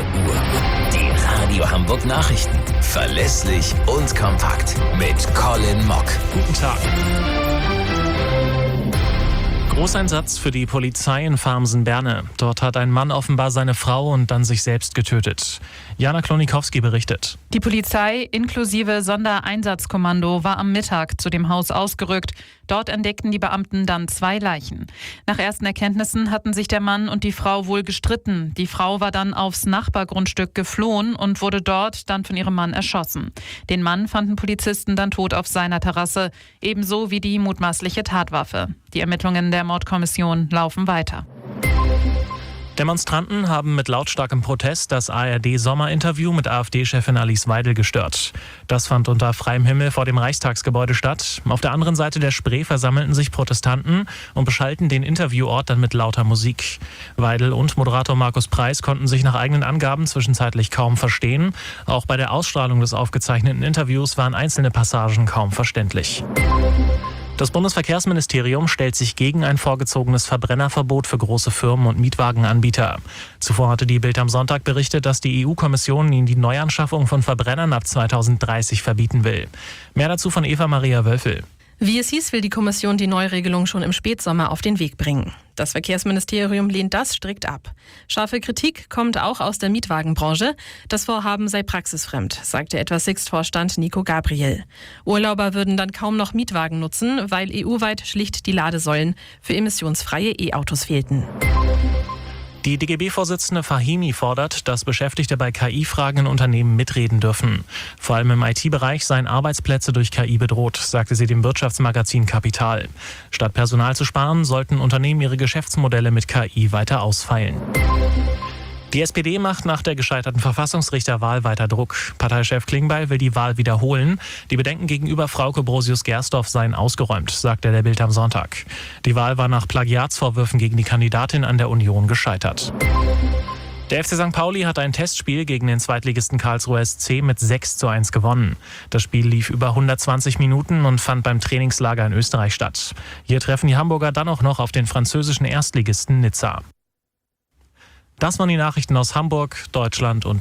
Uhr. Die Radio Hamburg Nachrichten. Verlässlich und kompakt. Mit Colin Mock. Guten Tag. Großeinsatz für die Polizei in Farmsen-Berne. Dort hat ein Mann offenbar seine Frau und dann sich selbst getötet. Jana Klonikowski berichtet. Die Polizei inklusive Sondereinsatzkommando war am Mittag zu dem Haus ausgerückt. Dort entdeckten die Beamten dann 2 Leichen. Nach ersten Erkenntnissen hatten sich der Mann und die Frau wohl gestritten. Die Frau war dann aufs Nachbargrundstück geflohen und wurde dort dann von ihrem Mann erschossen. Den Mann fanden Polizisten dann tot auf seiner Terrasse, ebenso wie die mutmaßliche Tatwaffe. Die Ermittlungen der Mordkommission laufen weiter. Demonstranten haben mit lautstarkem Protest das ARD-Sommerinterview mit AfD-Chefin Alice Weidel gestört. Das fand unter freiem Himmel vor dem Reichstagsgebäude statt. Auf der anderen Seite der Spree versammelten sich Protestanten und beschallten den Interviewort dann mit lauter Musik. Weidel und Moderator Markus Preis konnten sich nach eigenen Angaben zwischenzeitlich kaum verstehen. Auch bei der Ausstrahlung des aufgezeichneten Interviews waren einzelne Passagen kaum verständlich. Das Bundesverkehrsministerium stellt sich gegen ein vorgezogenes Verbrennerverbot für große Firmen und Mietwagenanbieter. Zuvor hatte die Bild am Sonntag berichtet, dass die EU-Kommission ihnen die Neuanschaffung von Verbrennern ab 2030 verbieten will. Mehr dazu von Eva-Maria Wölfel. Wie es hieß, will die Kommission die Neuregelung schon im Spätsommer auf den Weg bringen. Das Verkehrsministerium lehnt das strikt ab. Scharfe Kritik kommt auch aus der Mietwagenbranche. Das Vorhaben sei praxisfremd, sagte etwa Sixt-Vorstand Nico Gabriel. Urlauber würden dann kaum noch Mietwagen nutzen, weil EU-weit schlicht die Ladesäulen für emissionsfreie E-Autos fehlten. Die DGB-Vorsitzende Fahimi fordert, dass Beschäftigte bei KI-Fragen in Unternehmen mitreden dürfen. Vor allem im IT-Bereich seien Arbeitsplätze durch KI bedroht, sagte sie dem Wirtschaftsmagazin Kapital. Statt Personal zu sparen, sollten Unternehmen ihre Geschäftsmodelle mit KI weiter ausfeilen. Die SPD macht nach der gescheiterten Verfassungsrichterwahl weiter Druck. Parteichef Klingbeil will die Wahl wiederholen. Die Bedenken gegenüber Frauke Brosius-Gersdorf seien ausgeräumt, sagte der Bild am Sonntag. Die Wahl war nach Plagiatsvorwürfen gegen die Kandidatin an der Union gescheitert. Der FC St. Pauli hat ein Testspiel gegen den Zweitligisten Karlsruher SC mit 6:1 gewonnen. Das Spiel lief über 120 Minuten und fand beim Trainingslager in Österreich statt. Hier treffen die Hamburger dann auch noch auf den französischen Erstligisten Nizza. Das waren die Nachrichten aus Hamburg, Deutschland und